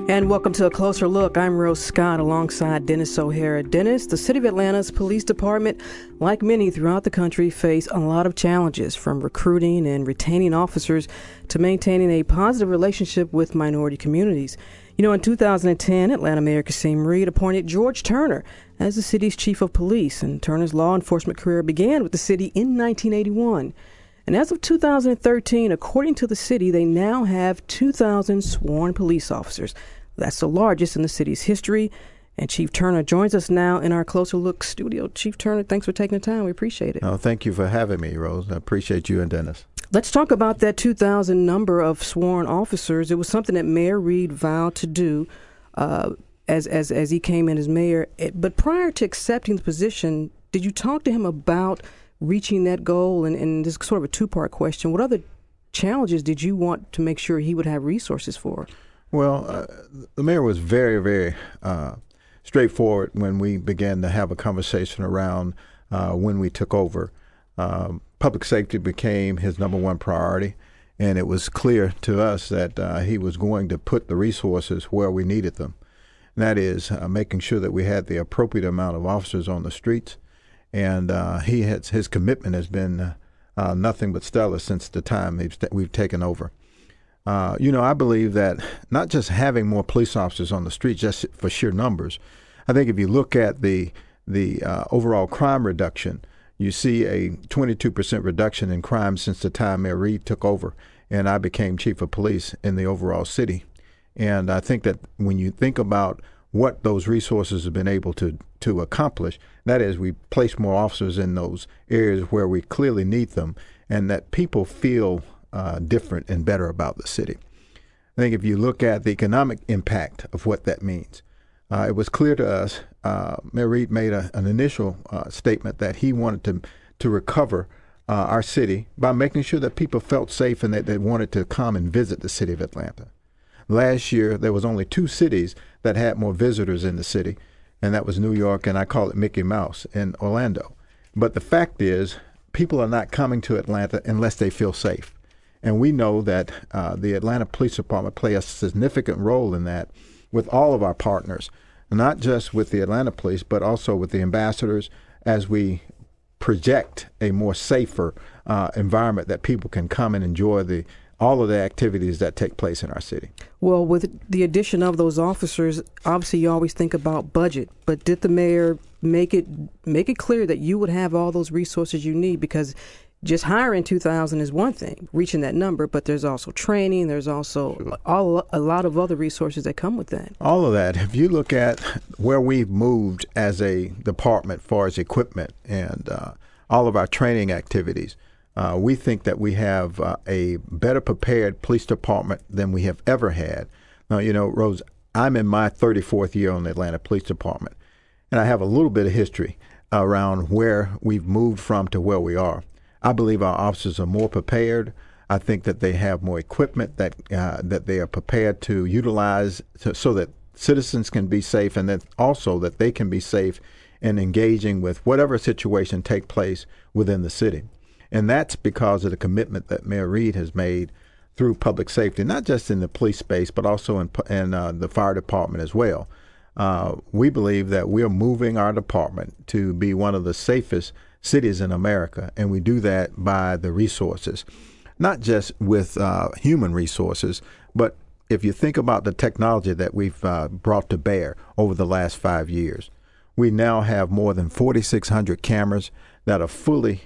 And welcome to A Closer Look. I'm Rose Scott alongside Dennis O'Hara. Dennis, the City of Atlanta's police department, like many throughout the country, face a lot of challenges, from recruiting and retaining officers to maintaining a positive relationship with minority communities. You know, in 2010, Atlanta Mayor Kasim Reed appointed George Turner as the city's chief of police, and Turner's law enforcement career began with the city in 1981. And as of 2013, according to the city, they now have 2,000 sworn police officers. That's the largest in the city's history. And Chief Turner joins us now in our Closer Look studio. Chief Turner, thanks for taking the time. We appreciate it. Oh, thank you for having me, Rose. I appreciate you and Dennis. Let's talk about that 2,000 number of sworn officers. It was something that Mayor Reed vowed to do as he came in as mayor. But prior to accepting the position, did you talk to him about reaching that goal? And this is sort of a two-part question. What other challenges did you want to make sure he would have resources for? Well, the mayor was very, very straightforward when we began to have a conversation around when we took over. Public safety became his number one priority, and it was clear to us that he was going to put the resources where we needed them. And that is making sure that we had the appropriate amount of officers on the streets. And his commitment has been nothing but stellar since the time we've taken over. I believe that not just having more police officers on the street just for sheer numbers. I think if you look at the overall crime reduction, you see a 22% reduction in crime since the time Mayor Reed took over and I became chief of police in the overall city. And I think that when you think about what those resources have been able to accomplish, that is, we place more officers in those areas where we clearly need them, and that people feel different and better about the city. I think if you look at the economic impact of what that means, it was clear to us. Mayor Reed made an initial statement that he wanted to recover our city by making sure that people felt safe and that they wanted to come and visit the city of Atlanta. Last year, there was only two cities that had more visitors in the city, and that was New York, and I call it Mickey Mouse, and Orlando. But the fact is, people are not coming to Atlanta unless they feel safe. And we know that the Atlanta Police Department play a significant role in that with all of our partners, not just with the Atlanta Police, but also with the ambassadors as we project a more safer environment that people can come and enjoy all of the activities that take place in our city. Well, with the addition of those officers, obviously you always think about budget, but did the mayor make it clear that you would have all those resources you need? Because just hiring 2,000 is one thing, reaching that number, but there's also training, there's also a lot of other resources that come with that. All of that. If you look at where we've moved as a department as far as equipment and all of our training activities, we think that we have a better prepared police department than we have ever had. Now, Rose, I'm in my 34th year on the Atlanta Police Department, and I have a little bit of history around where we've moved from to where we are. I believe our officers are more prepared. I think that they have more equipment that they are prepared to utilize so that citizens can be safe, and then also that they can be safe in engaging with whatever situation take place within the city. And that's because of the commitment that Mayor Reed has made through public safety, not just in the police space, but also in the fire department as well. We believe that we are moving our department to be one of the safest cities in America, and we do that by the resources, not just with human resources, but if you think about the technology that we've brought to bear over the last 5 years. We now have more than 4,600 cameras that are fully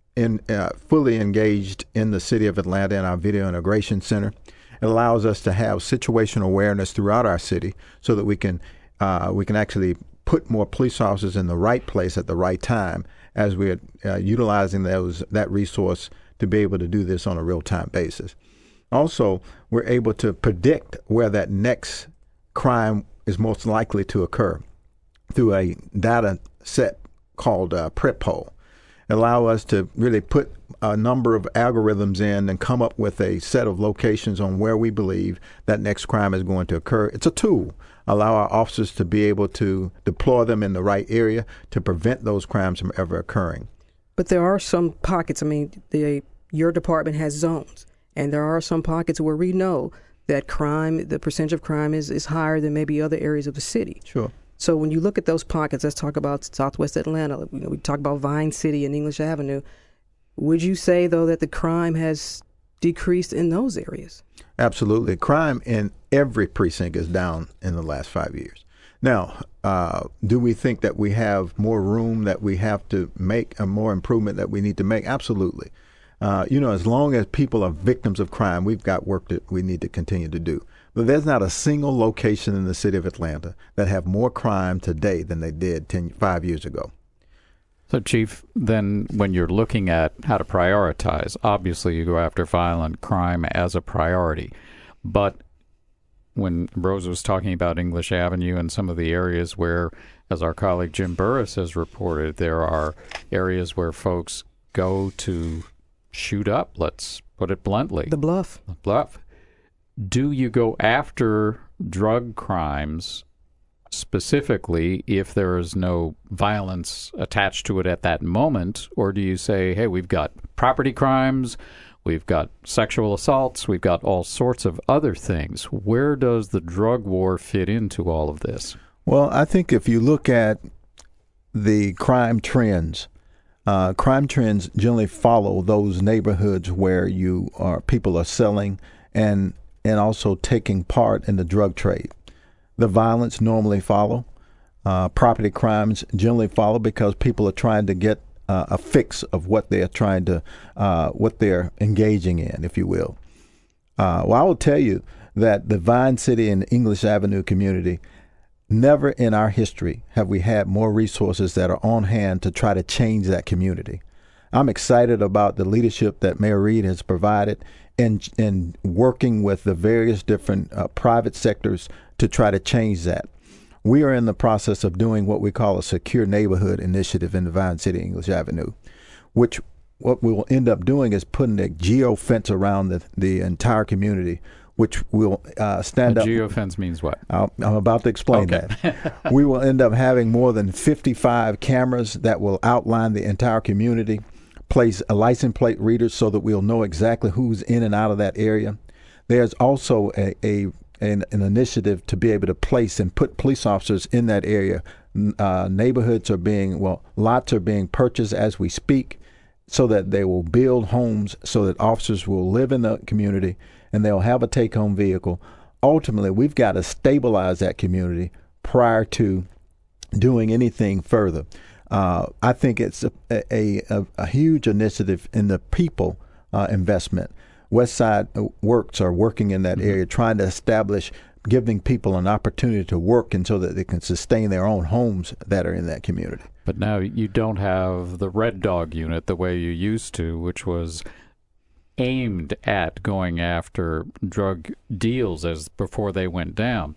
engaged in the city of Atlanta in our video integration center. It allows us to have situational awareness throughout our city so that we can actually put more police officers in the right place at the right time as we're utilizing that resource to be able to do this on a real-time basis. Also, we're able to predict where that next crime is most likely to occur through a data set called PrepPol. Allow us to really put a number of algorithms in and come up with a set of locations on where we believe that next crime is going to occur. It's a tool. Allow our officers to be able to deploy them in the right area to prevent those crimes from ever occurring. But there are some pockets. I mean, your department has zones, and there are some pockets where we know that crime, the percentage of crime is higher than maybe other areas of the city. Sure. So when you look at those pockets, let's talk about Southwest Atlanta. We talk about Vine City and English Avenue. Would you say, though, that the crime has decreased in those areas? Absolutely. Crime in every precinct is down in the last 5 years. Now, do we think that we have more room that we have to make, a more improvement that we need to make? Absolutely. As long as people are victims of crime, we've got work that we need to continue to do. But there's not a single location in the city of Atlanta that have more crime today than they did 5 years ago. So, Chief, then when you're looking at how to prioritize, obviously you go after violent crime as a priority. But when Rose was talking about English Avenue and some of the areas where, as our colleague Jim Burris has reported, there are areas where folks go to shoot up, let's put it bluntly. The bluff. Do you go after drug crimes specifically if there is no violence attached to it at that moment, or do you say, hey, we've got property crimes, we've got sexual assaults, we've got all sorts of other things? Where does the drug war fit into all of this? Well, I think if you look at the crime trends generally follow those neighborhoods where people are selling and also taking part in the drug trade. The violence normally follow. Property crimes generally follow because people are trying to get a fix of what they're what they're engaging in, if you will. I will tell you that the Vine City and English Avenue community, never in our history have we had more resources that are on hand to try to change that community. I'm excited about the leadership that Mayor Reed has provided in working with the various different private sectors to try to change that. We are in the process of doing what we call a secure neighborhood initiative in the Vine City English Avenue, which what we will end up doing is putting a geofence around the entire community, which will stand up. Geofence means what? I'm about to explain that. We will end up having more than 55 cameras that will outline the entire community, place a license plate reader so that we'll know exactly who's in and out of that area. There's also an initiative to be able to place and put police officers in that area. Lots are being purchased as we speak so that they will build homes so that officers will live in the community and they'll have a take-home vehicle. Ultimately, we've got to stabilize that community prior to doing anything further. I think it's a huge initiative in the people investment. Westside Works are working in that area, trying to establish, giving people an opportunity to work and so that they can sustain their own homes that are in that community. But now you don't have the Red Dog unit the way you used to, which was aimed at going after drug deals as before they went down.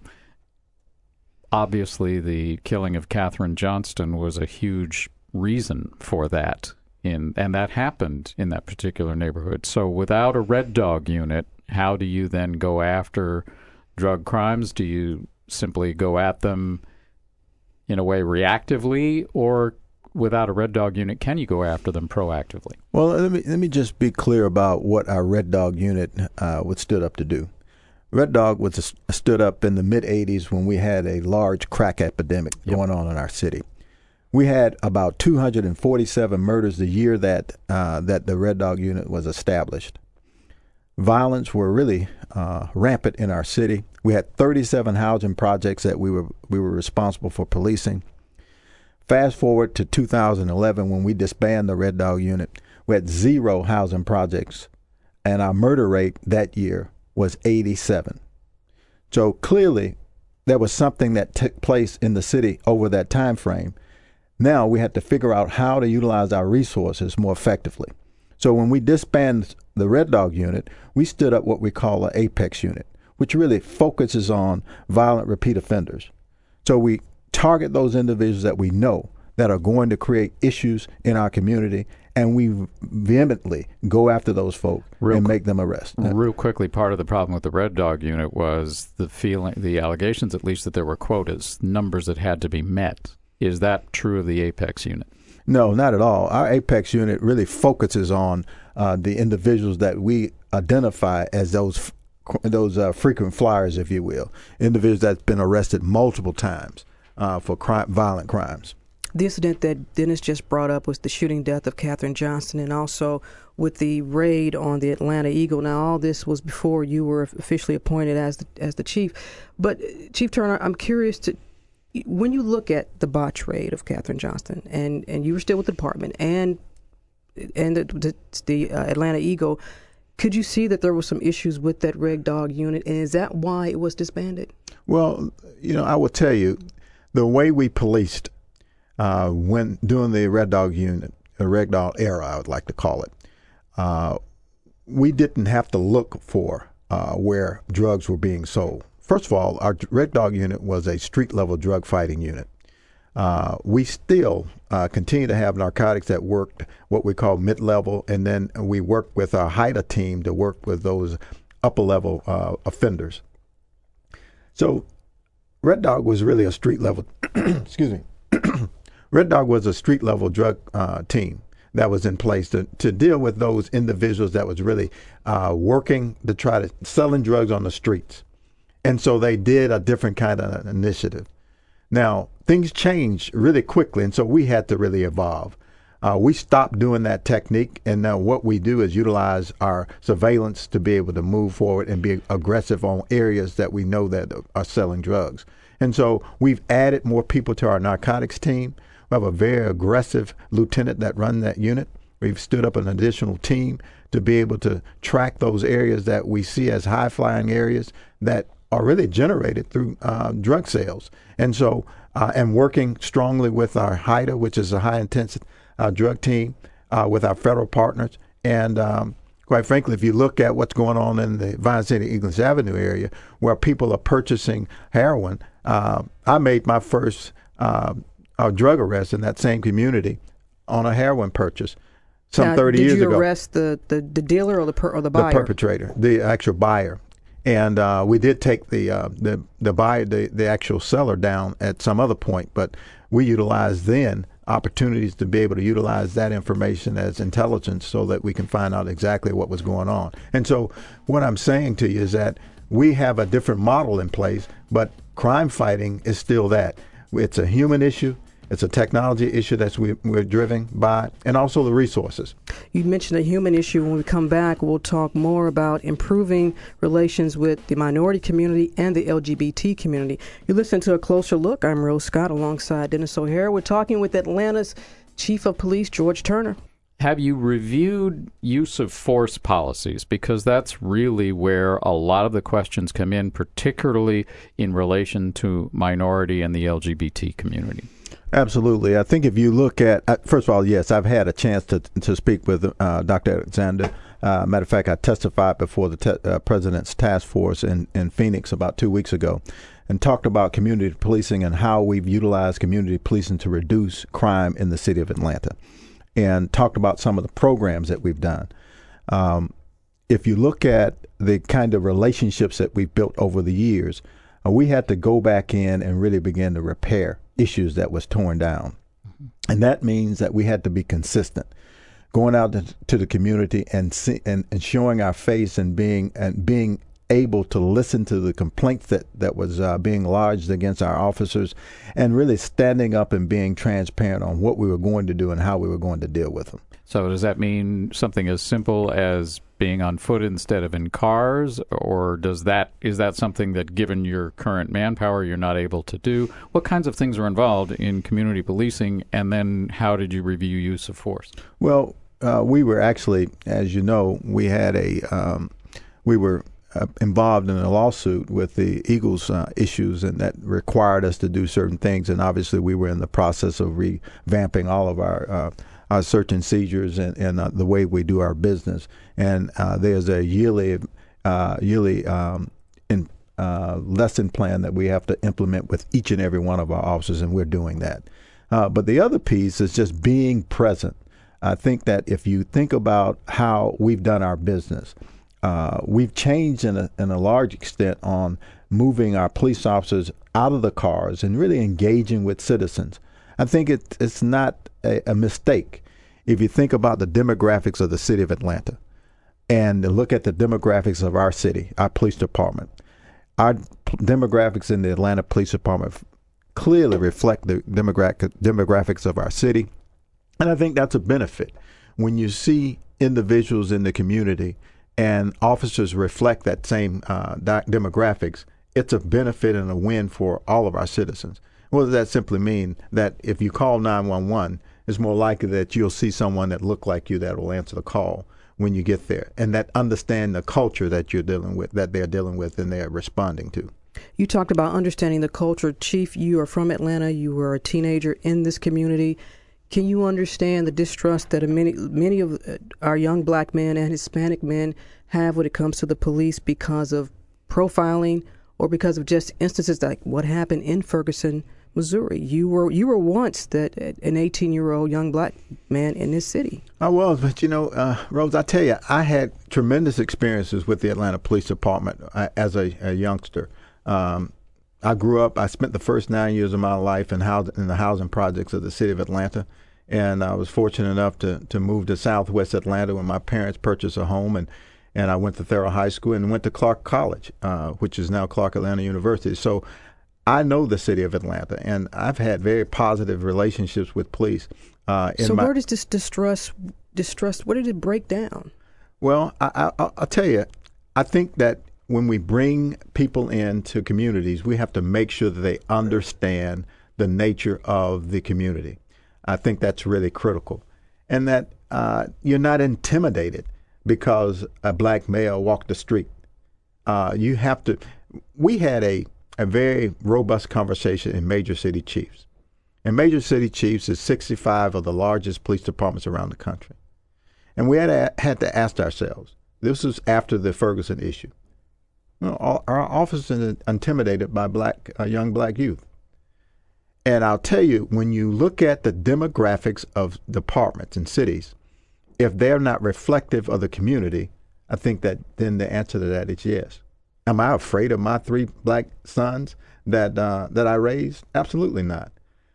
Obviously, the killing of Katherine Johnston was a huge reason for that, and that happened in that particular neighborhood. So without a Red Dog unit, how do you then go after drug crimes? Do you simply go at them in a way reactively, or without a Red Dog unit, can you go after them proactively? Well, let me just be clear about what our Red Dog unit was stood up to do. Red Dog was stood up in the mid-'80s when we had a large crack epidemic going on in our city. We had about 247 murders the year that the Red Dog unit was established. Violence were really rampant in our city. We had 37 housing projects that we were responsible for policing. Fast forward to 2011 when we disbanded the Red Dog unit, we had 0 housing projects, and our murder rate that year was 87. So clearly there was something that took place in the city over that time frame. Now we had to figure out how to utilize our resources more effectively. So when we disbanded the Red Dog unit, we stood up what we call an Apex unit, which really focuses on violent repeat offenders. So we target those individuals that we know that are going to create issues in our community, and we vehemently go after those folk and make them arrest. Real quickly, part of the problem with the Red Dog unit was the allegations, at least, that there were quotas, numbers that had to be met. Is that true of the Apex unit? No, not at all. Our Apex unit really focuses on the individuals that we identify as those frequent flyers, if you will, individuals that's been arrested multiple times for violent crimes. The incident that Dennis just brought up was the shooting death of Kathryn Johnston, and also with the raid on the Atlanta Eagle. Now, all this was before you were officially appointed as the chief. But Chief Turner, I'm curious when you look at the botch raid of Kathryn Johnston, and you were still with the department, and the Atlanta Eagle, could you see that there were some issues with that Red Dog unit, and is that why it was disbanded? Well, I will tell you, the way we policed when doing the Red Dog unit, the Red Dog era, I would like to call it, we didn't have to look for where drugs were being sold. First of all, our Red Dog unit was a street-level drug fighting unit. We still continue to have narcotics that worked what we call mid-level, and then we work with our HIDTA team to work with those upper-level offenders. So Red Dog was really a street-level, excuse me, Red Dog was a street-level drug team that was in place to deal with those individuals that was really working to try to selling drugs on the streets. And so they did a different kind of initiative. Now, things changed really quickly, and so we had to really evolve. We stopped doing that technique, and now what we do is utilize our surveillance to be able to move forward and be aggressive on areas that we know that are selling drugs. And so we've added more people to our narcotics team. We have a very aggressive lieutenant that runs that unit. We've stood up an additional team to be able to track those areas that we see as high-flying areas that are really generated through drug sales. And so, and working strongly with our HIDTA, which is a high-intensity drug team, with our federal partners. And quite frankly, if you look at what's going on in the Vine City, Eagles Avenue area, where people are purchasing heroin, I made my first drug arrest in that same community on a heroin purchase some 30 years ago. Did you arrest the dealer or the buyer? The perpetrator, the actual buyer. And we did take the buyer, the actual seller down at some other point, but we utilized then opportunities to be able to utilize that information as intelligence so that we can find out exactly what was going on. And so what I'm saying to you is that we have a different model in place, but crime fighting is still that. It's a human issue. It's a technology issue that we're driven by, and also the resources. You mentioned a human issue. When we come back, we'll talk more about improving relations with the minority community and the LGBT community. You listen to A Closer Look. I'm Rose Scott alongside Dennis O'Hara. We're talking with Atlanta's Chief of Police, George Turner. Have you reviewed use of force policies? Because that's really where a lot of the questions come in, particularly in relation to minority and the LGBT community. Absolutely. I think if you look at, first of all, yes, I've had a chance to speak with Dr. Alexander. Matter of fact, I testified before the President's Task Force in Phoenix about 2 weeks ago and talked about community policing and how we've utilized community policing to reduce crime in the city of Atlanta, and talked about some of the programs that we've done. If you look at the kind of relationships that we've built over the years, we had to go back in and really begin to repair issues that was torn down. Mm-hmm. And that means that we had to be consistent, going out to the community and showing our face and being able to listen to the complaints that was being lodged against our officers, and really standing up and being transparent on what we were going to do and how we were going to deal with them. So does that mean something as simple as being on foot instead of in cars, or is that something that, given your current manpower, you're not able to do? What kinds of things are involved in community policing, and then how did you review use of force? Well, we were actually, as you know, we were involved in a lawsuit with the Eagles issues, and that required us to do certain things. And obviously, we were in the process of revamping all of our search and seizures and the way we do our business. And there's a yearly lesson plan that we have to implement with each and every one of our officers, and we're doing that. But the other piece is just being present. I think that if you think about how we've done our business, we've changed in a large extent on moving our police officers out of the cars and really engaging with citizens. I think it's not a mistake if you think about the demographics of the city of Atlanta. and look at the demographics of our city, our police department. Our demographics in the Atlanta Police Department clearly reflect the demographics of our city. And I think that's a benefit. When you see individuals in the community and officers reflect that same demographics, it's a benefit and a win for all of our citizens. What does that simply mean? That if you call 911, it's more likely that you'll see someone that look like you that will answer the call when you get there, and that understand the culture that you're dealing with, that they're dealing with, and they're responding to. You talked about understanding the culture. Chief, you are from Atlanta. You were a teenager in this community. Can you understand the distrust that many of our young black men and Hispanic men have when it comes to the police because of profiling or because of just instances like what happened in Ferguson, Missouri? You were once an 18-year-old young black man in this city. I was, but Rose, I tell you, I had tremendous experiences with the Atlanta Police Department as a youngster. I grew up. I spent the first 9 years of my life in the housing projects of the city of Atlanta, and I was fortunate enough to move to Southwest Atlanta when my parents purchased a home, and I went to Thurl High School and went to Clark College, which is now Clark Atlanta University. So I know the city of Atlanta, and I've had very positive relationships with police. So where does this distrust, where did it break down? Well, I'll tell you, I think that when we bring people into communities, we have to make sure that they understand the nature of the community. I think that's really critical. And that you're not intimidated because a black male walked the street. You have to. We had a very robust conversation in Major City Chiefs. And Major City Chiefs is 65 of the largest police departments around the country. And we had to ask ourselves, this was after the Ferguson issue. Our officers are intimidated by young black youth. And I'll tell you, when you look at the demographics of departments and cities, if they're not reflective of the community, I think that then the answer to that is yes. Am I afraid of my 3 black sons that I raised? Absolutely not.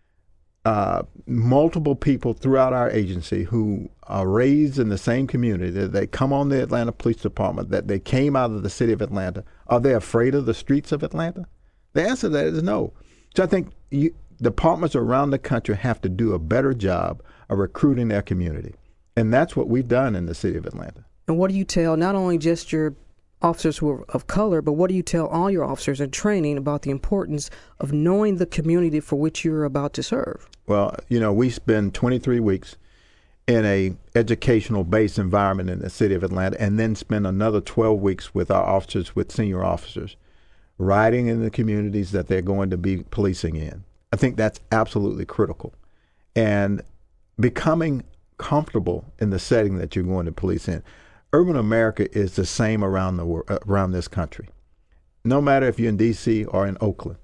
Multiple people throughout our agency who are raised in the same community, that they come on the Atlanta Police Department, that they came out of the city of Atlanta, are they afraid of the streets of Atlanta? The answer to that is no. So I think departments around the country have to do a better job of recruiting their community. And that's what we've done in the city of Atlanta. And what do you tell not only just your officers who are of color, but what do you tell all your officers in training about the importance of knowing the community for which you're about to serve? Well, we spend 23 weeks in a educational-based environment in the city of Atlanta, and then spend another 12 weeks with our officers, with senior officers, riding in the communities that they're going to be policing in. I think that's absolutely critical. And becoming comfortable in the setting that you're going to police in. Urban America is the same around the world, around this country. No matter if you're in D.C. or in Oakland,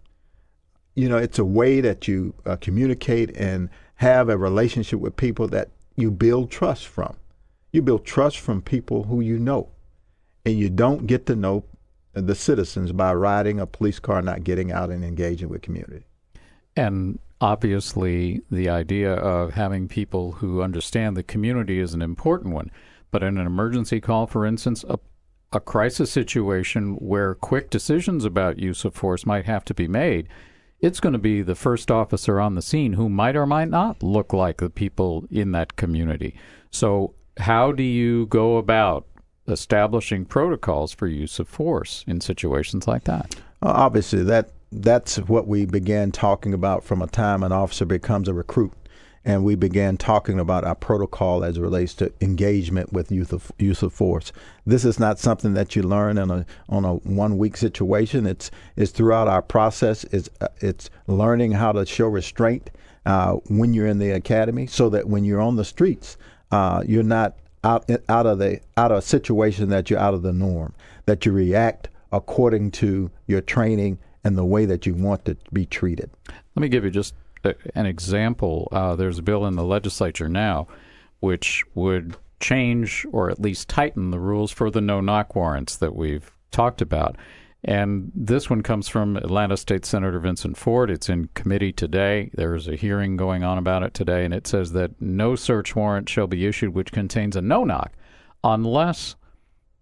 it's a way that you communicate and have a relationship with people that you build trust from. You build trust from people who you know, and you don't get to know the citizens by riding a police car, not getting out and engaging with community. And obviously, the idea of having people who understand the community is an important one. But in an emergency call, for instance, a crisis situation where quick decisions about use of force might have to be made, it's going to be the first officer on the scene who might or might not look like the people in that community. So how do you go about establishing protocols for use of force in situations like that? Obviously, that's what we began talking about from a time an officer becomes a recruit. And we began talking about our protocol as it relates to engagement with use of force. This is not something that you learn on a 1 week situation. It's throughout our process. It's learning how to show restraint when you're in the academy, so that when you're on the streets, you're not out of a situation that you're out of the norm. That you react according to your training and the way that you want to be treated. Let me give you just an example. There's a bill in the legislature now which would change or at least tighten the rules for the no-knock warrants that we've talked about. And this one comes from Atlanta State Senator Vincent Ford. It's in committee today. There is a hearing going on about it today, and it says that no search warrant shall be issued which contains a no-knock unless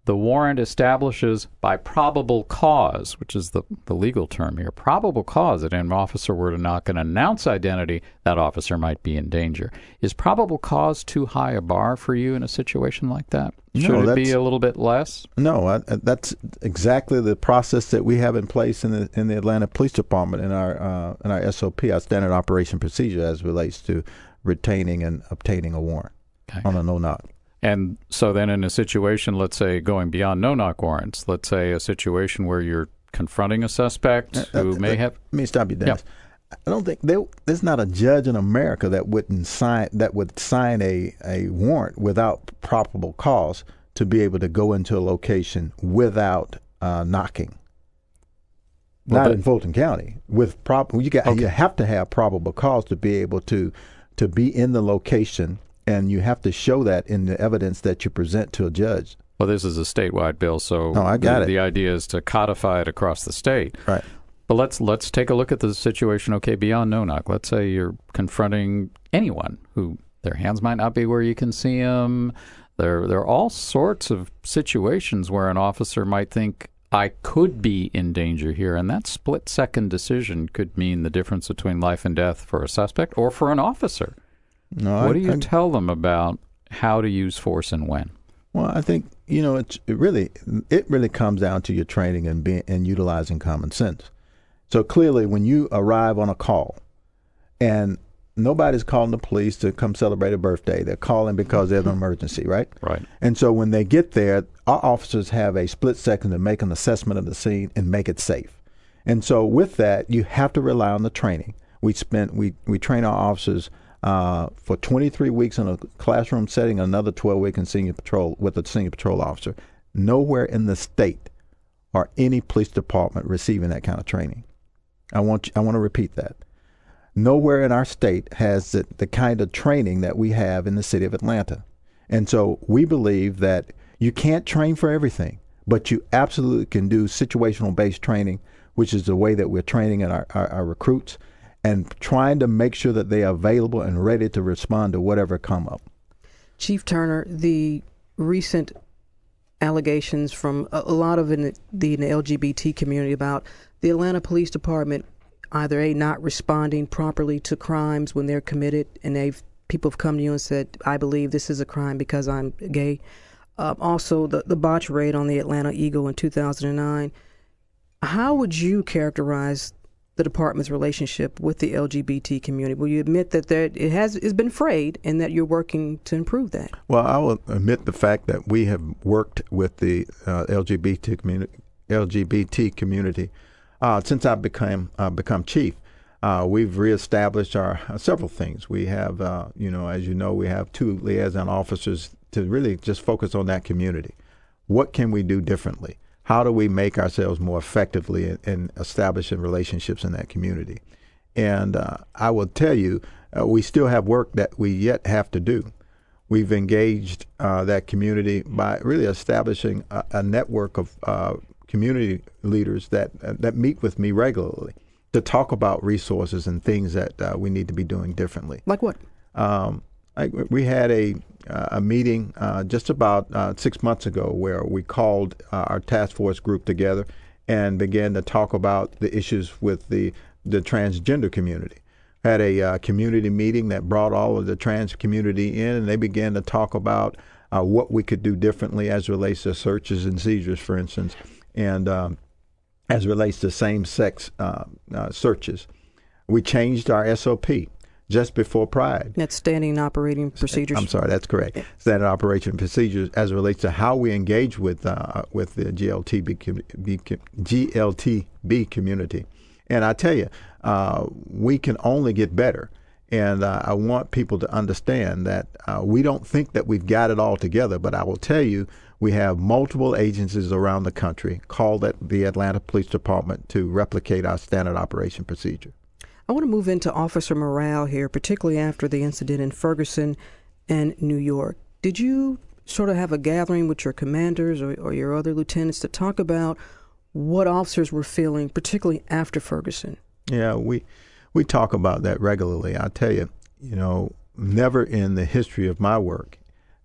the warrant establishes by probable cause, which is the legal term here, probable cause that an officer were to knock and announce identity, that officer might be in danger. Is probable cause too high a bar for you in a situation like that? Should it be a little bit less? No, that's exactly the process that we have in place in the Atlanta Police Department in our SOP, our Standard Operation Procedure, as relates to retaining and obtaining a warrant on a no-knock. And so then in a situation, let's say going beyond no-knock warrants, let's say a situation where you're confronting a suspect who may have... Let me stop you, Dennis. Yep. I don't think there's not a judge in America that would sign a warrant without probable cause to be able to go into a location without knocking. Not in Fulton County. You have to have probable cause to be able to be in the location. And you have to show that in the evidence that you present to a judge. Well, this is a statewide bill, so I got it. The idea is to codify it across the state. Right. But let's take a look at the situation, beyond no-knock. Let's say you're confronting anyone who their hands might not be where you can see them. There are all sorts of situations where an officer might think, I could be in danger here, and that split-second decision could mean the difference between life and death for a suspect or for an officer. What do you tell them about how to use force and when? Well, I think it really comes down to your training and utilizing common sense. So clearly, when you arrive on a call, and nobody's calling the police to come celebrate a birthday, they're calling because there's an emergency, right? Right. And so when they get there, our officers have a split second to make an assessment of the scene and make it safe. And so with that, you have to rely on the training. We train our officers for 23 weeks in a classroom setting, another 12 weeks in senior patrol with a senior patrol officer. Nowhere in the state or any police department receiving that kind of training. I want to repeat that. Nowhere in our state has the kind of training that we have in the city of Atlanta. And so we believe that you can't train for everything, but you absolutely can do situational based training, which is the way that we're training our recruits, and trying to make sure that they are available and ready to respond to whatever come up. Chief Turner, the recent allegations from a lot of the LGBT community about the Atlanta Police Department either not responding properly to crimes when they're committed, and people have come to you and said, I believe this is a crime because I'm gay. Also, the botch raid on the Atlanta Eagle in 2009. How would you characterize the department's relationship with the LGBT community? Will you admit that it's been frayed and that you're working to improve that? Well, I will admit the fact that we have worked with the LGBT community since I've become chief. We've reestablished our several things. We have, as you know, we have 2 liaison officers to really just focus on that community. What can we do differently? How do we make ourselves more effectively in establishing relationships in that community? And I will tell you, we still have work that we yet have to do. We've engaged that community by really establishing a network of community leaders that meet with me regularly to talk about resources and things that we need to be doing differently. Like what? We had a meeting just about 6 months ago where we called our task force group together and began to talk about the issues with the transgender community. Had a community meeting that brought all of the trans community in, and they began to talk about what we could do differently as it relates to searches and seizures, for instance, and as it relates to same-sex searches. We changed our SOP just before Pride. That's standing operating procedures. I'm sorry, that's correct. Standard operation procedures as it relates to how we engage with the GLTB community. And I tell you, we can only get better. And I want people to understand that we don't think that we've got it all together, but I will tell you, we have multiple agencies around the country called at the Atlanta Police Department to replicate our standard operation procedure. I want to move into officer morale here, particularly after the incident in Ferguson and New York. Did you sort of have a gathering with your commanders or your other lieutenants to talk about what officers were feeling, particularly after Ferguson? Yeah, we talk about that regularly. I tell you, never in the history of my work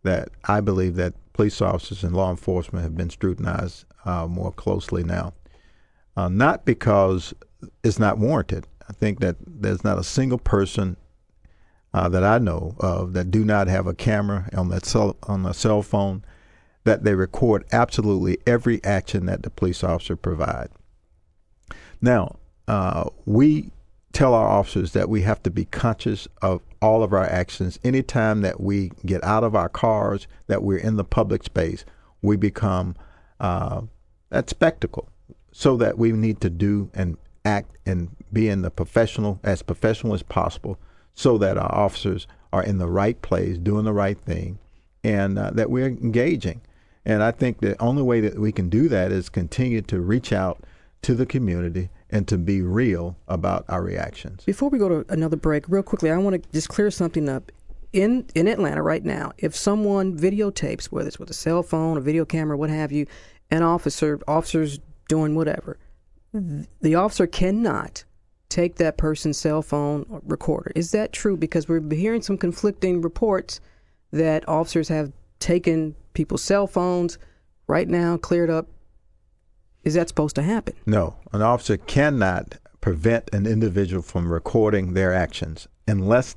that I believe that police officers and law enforcement have been scrutinized more closely now. Not because it's not warranted. I think that there's not a single person that I know of that do not have a camera on a cell phone, that they record absolutely every action that the police officer provide. Now, we tell our officers that we have to be conscious of all of our actions. Anytime that we get out of our cars, that we're in the public space, we become that spectacle. So that we need to do and act and be in the professional as possible, so that our officers are in the right place, doing the right thing, and that we're engaging. And I think the only way that we can do that is continue to reach out to the community and to be real about our reactions. Before we go to another break, real quickly, I want to just clear something up. In Atlanta right now, if someone videotapes, whether it's with a cell phone, a video camera, what have you, an officers doing whatever, the officer cannot take that person's cell phone recorder. Is that true? Because we're hearing some conflicting reports that officers have taken people's cell phones right now, cleared up. Is that supposed to happen? No, an officer cannot prevent an individual from recording their actions unless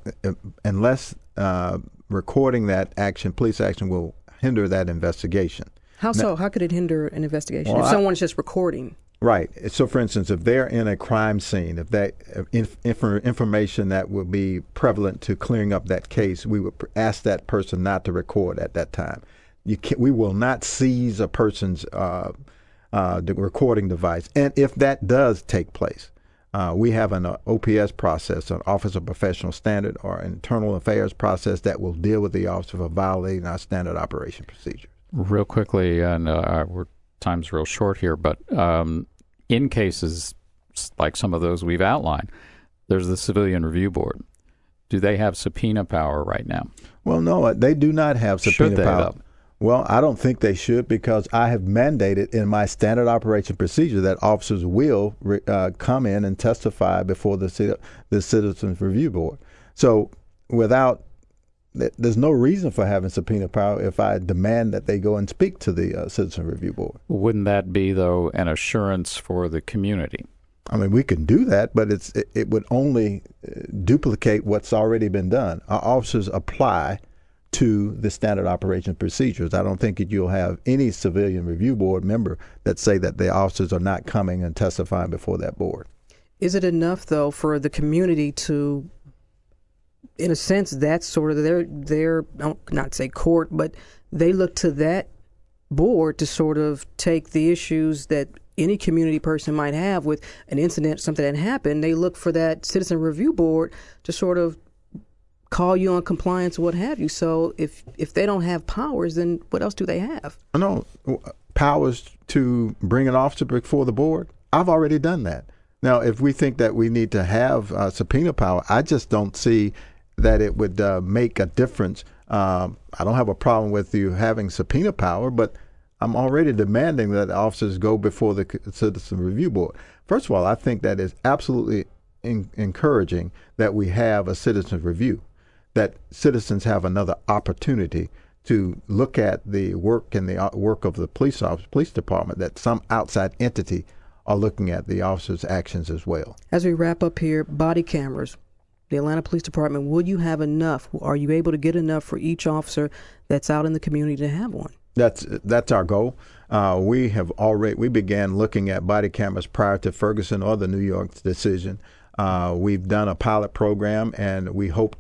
recording that action, police action, will hinder that investigation. How so? How could it hinder an investigation if someone's just recording? Right. So, for instance, if they're in a crime scene, if that information that would be prevalent to clearing up that case, we would ask that person not to record at that time. We will not seize a person's the recording device. And if that does take place, we have an OPS process, an Office of Professional Standard, or internal affairs process that will deal with the officer for violating our standard operation procedure. Real quickly, and time's real short here, but in cases like some of those we've outlined, there's the Civilian Review Board. Do they have subpoena power right now? Well, no, they do not have subpoena power. Though? Well, I don't think they should, because I have mandated in my standard operation procedure that officers will come in and testify before the Citizens Review Board. So there's no reason for having subpoena power if I demand that they go and speak to the Citizen Review Board. Wouldn't that be, though, an assurance for the community? I mean, we can do that, but it would only duplicate what's already been done. Our officers apply to the standard operation procedures. I don't think that you'll have any Civilian Review Board member that say that the officers are not coming and testifying before that board. Is it enough, though, for the community to, in a sense, that's sort of their not say court, but they look to that board to sort of take the issues that any community person might have with an incident, something that happened. They look for that Citizen Review Board to sort of call you on compliance, what have you. So if they don't have powers, then what else do they have? No, powers to bring an officer before the board. I've already done that. Now, if we think that we need to have subpoena power, I just don't see that it would make a difference. I don't have a problem with you having subpoena power, but I'm already demanding that officers go before the Citizen Review Board. First of all, I think that is absolutely encouraging that we have a citizen's review, that citizens have another opportunity to look at the work and the work of the police department, that some outside entity are looking at the officer's actions as well. As we wrap up here, body cameras. The Atlanta Police Department, would you have enough? Are you able to get enough for each officer that's out in the community to have one? That's our goal. We began looking at body cameras prior to Ferguson or the New York decision. We've done a pilot program, and we hope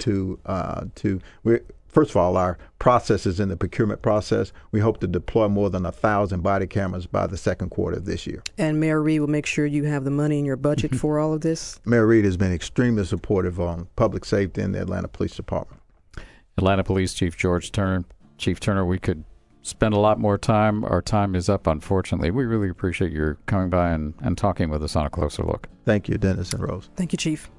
first of all, our process is in the procurement process. We hope to deploy more than 1,000 body cameras by the second quarter of this year. And Mayor Reed will make sure you have the money in your budget for all of this? Mayor Reed has been extremely supportive on public safety in the Atlanta Police Department. Atlanta Police Chief George Turner. Chief Turner, we could spend a lot more time. Our time is up, unfortunately. We really appreciate your coming by and talking with us on A Closer Look. Thank you, Dennis and Rose. Thank you, Chief.